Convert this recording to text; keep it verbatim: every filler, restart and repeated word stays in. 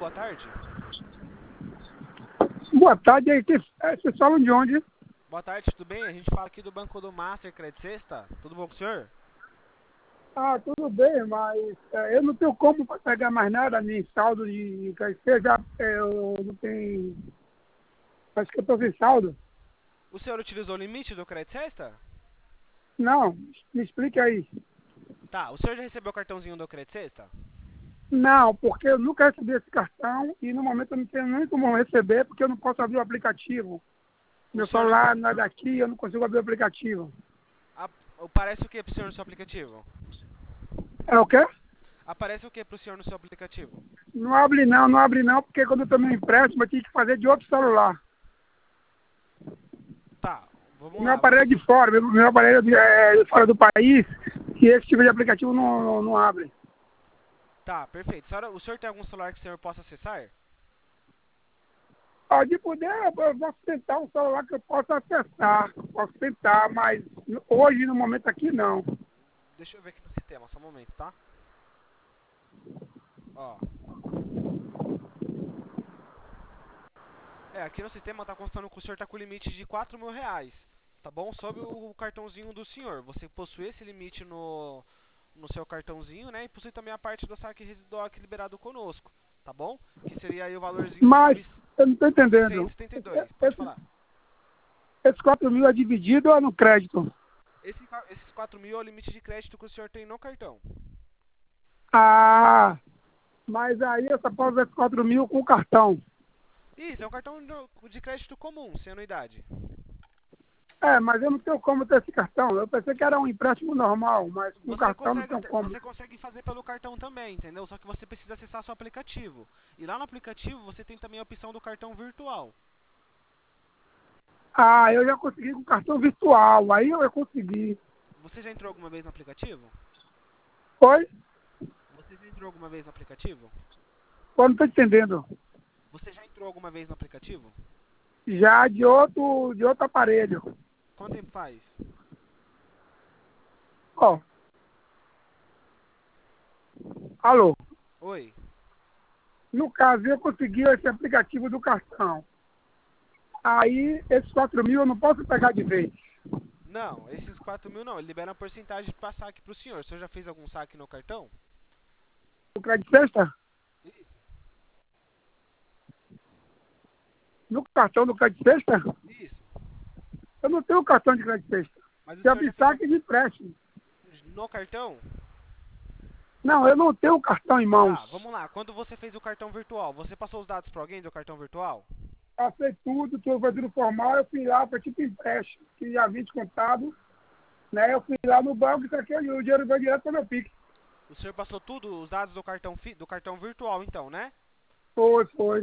boa tarde. Boa tarde, aí, que- é, vocês falam de onde? Boa tarde, tudo bem? A gente fala aqui do Banco do Master Credit Sexta. Tudo bom com o senhor? Ah, tudo bem, mas é, eu não tenho como pegar mais nada nem saldo de crescer, já é, eu não tenho. Acho que eu estou sem saldo. O senhor utilizou o limite do Credit Sexta? Não, me explique aí. Tá, o senhor já recebeu o cartãozinho do Credit Sexta? Não, porque eu nunca recebi esse cartão e no momento eu não tenho nem como receber porque eu não posso abrir o aplicativo. O Meu senhor... celular não é daqui, eu não consigo abrir o aplicativo. A- Aparece o que pro senhor no seu aplicativo? É o quê? Aparece o que pro senhor no seu aplicativo? Não abre não, não abre não, porque quando eu tomei um empréstimo eu tinha que fazer de outro celular. Tá, vamos Meu lá. aparelho é Você... de fora, meu, meu aparelho é de, é de fora do país e esse tipo de aplicativo não, não, não abre. Tá, perfeito. Senhora, o senhor tem algum celular que o senhor possa acessar? Ó, de poder, eu posso tentar um celular que eu possa acessar, posso tentar, mas hoje, no momento aqui, não. Deixa eu ver aqui no sistema, só um momento, tá? Ó. É, aqui no sistema tá constando que o senhor tá com o limite de quatro mil reais, tá bom? Sob o cartãozinho do senhor. Você possui esse limite no, no seu cartãozinho, né? E possui também a parte do saque residual aqui liberado conosco, tá bom? Que seria aí o valorzinho de Mas, mil eu não estou seiscentos entendendo. e setenta e dois. Pode Esse, falar. esses quatro mil é dividido ou é no crédito? Esse, qua- esses quatro mil é o limite de crédito que o senhor tem no cartão. Ah, mas aí eu só posso ver esses quatro mil com o cartão. Isso, é um cartão de de crédito comum, sem anuidade. É, mas eu não tenho como ter esse cartão. Eu pensei que era um empréstimo normal, mas com o Você cartão não consegue, tenho como. você consegue fazer pelo cartão também, entendeu? Só que você precisa acessar seu aplicativo. E lá no aplicativo você tem também a opção do cartão virtual. Ah, eu já consegui com o cartão virtual, aí eu, eu consegui. Você já entrou alguma vez no aplicativo? Foi? Você já entrou alguma vez no aplicativo? Eu não estou entendendo. Você já entrou alguma vez no aplicativo? Já de outro, de outro aparelho. Quanto tempo faz? Ó, alô. Oi. No caso, eu consegui esse aplicativo do cartão. Aí, esses quatro mil eu não posso pegar de vez. Não, esses quatro mil não, ele libera uma porcentagem para saque pro senhor. O senhor já fez algum saque no cartão? O crédito sexta? Isso. No cartão do crédito sexta? Isso. Eu não tenho cartão de crédito sexta. Mas o Se senhor já abrir fez saque algum... de empréstimo. no cartão? Não, eu não tenho cartão em mãos. Tá, vamos lá. Quando você fez o cartão virtual, você passou os dados para alguém do cartão virtual? Passei tudo, estou fazendo formal, eu fui lá para tipo empréstimo, que já havia descontado, né? Eu fui lá no banco e saquei o dinheiro veio direto para meu Pix. O senhor passou tudo, os dados do cartão, fi... do cartão virtual então, né? Foi, foi.